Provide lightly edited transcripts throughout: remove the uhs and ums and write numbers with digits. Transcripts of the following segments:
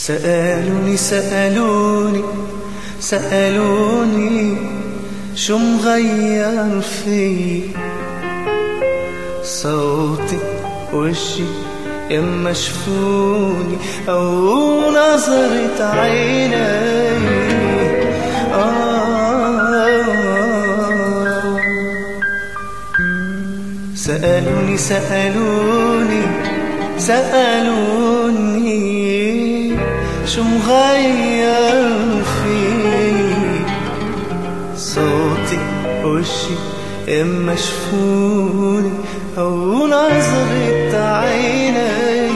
سألوني شو مغير في صوتي وشي يما شفوني أو نظرة عيني. سألوني شو مغير في صوتي وشي يما شفوني أو نظرة عيني.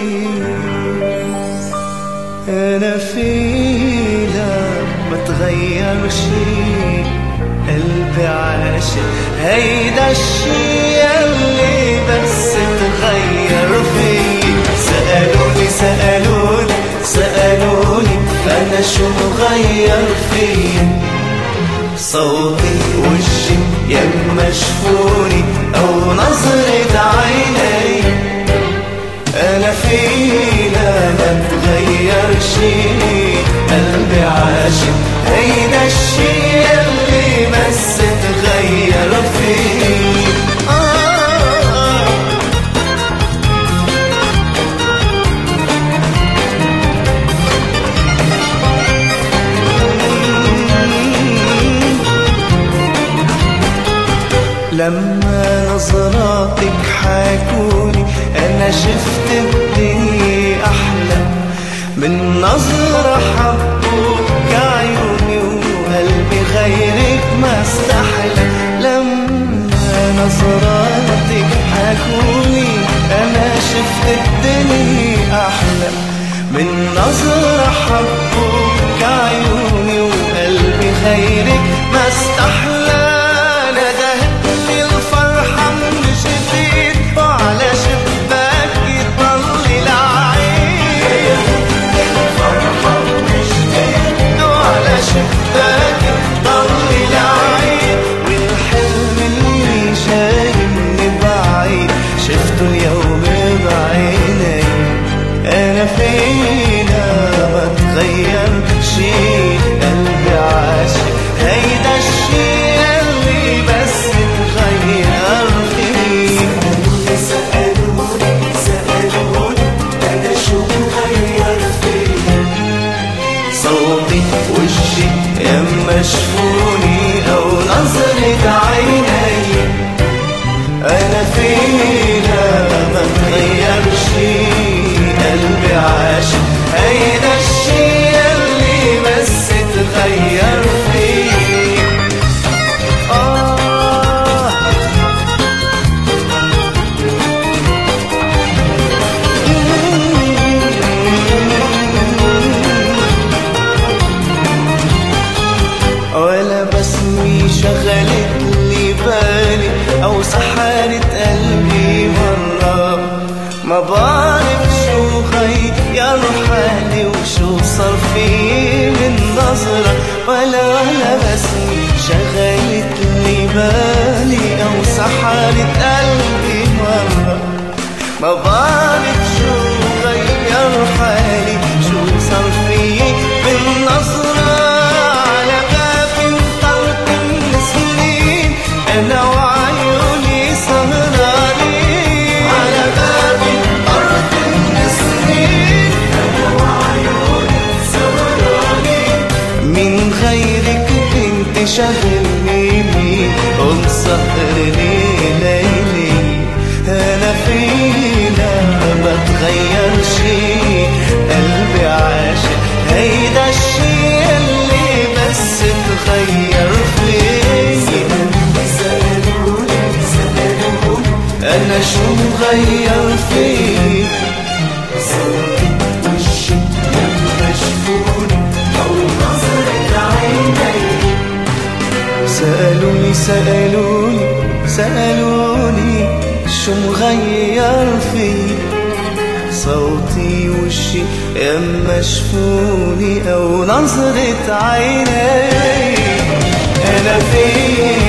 أنا فينا بتغير شي قلبي عاشق هيدا الشي اللي بس تغير فيه. سألوني أنا شو مغير فيه صوتي وشي يما شفوني أو نظرة عيني. أنا فينا ما تغير شي قلبي عاشق هيدا الشي اللي بس تغير فيه. لما نظراتك حاكوني أنا شفت الدنيا أحلى من نظرة حبوك عيوني وقلبي غيرك ما استحلى. لما نظراتك حاكوني أنا شفت الدنيا أحلى من نظرة حبوك عيوني وقلبي غيرك ما استحلى. شفوني أو نظرة عيني. أنا فينا ما تغير شي قلبي عاشق هيدا الشي اللي بس تغير فيه. ولا بسمي شغلت لي بالي أو سحرت قلبي مرة. ما بعرف شو غير حالي وشو صار في من نظرة. ولا بسمي شغلت لي بالي أو سحرت قلبي مرة. ما بعرف شو غير حالي شو صار في من نظرة. أنا وعيوني سهرانين على باب الأرض السنين. أنا وعيوني سهرانين من غيرك انت شغلني مين ومسهرني ليلي. أنا فينا ما تغير شي قلبي عاشق هيدا الشي اللي بس تغير فيه. أنا شو مغير فيك صوتي وشي يما شفوني أو نظرة عيني. سألوني شو مغير فيك صوتي وشي يما شفوني أو نظرة عيني. أنا فيك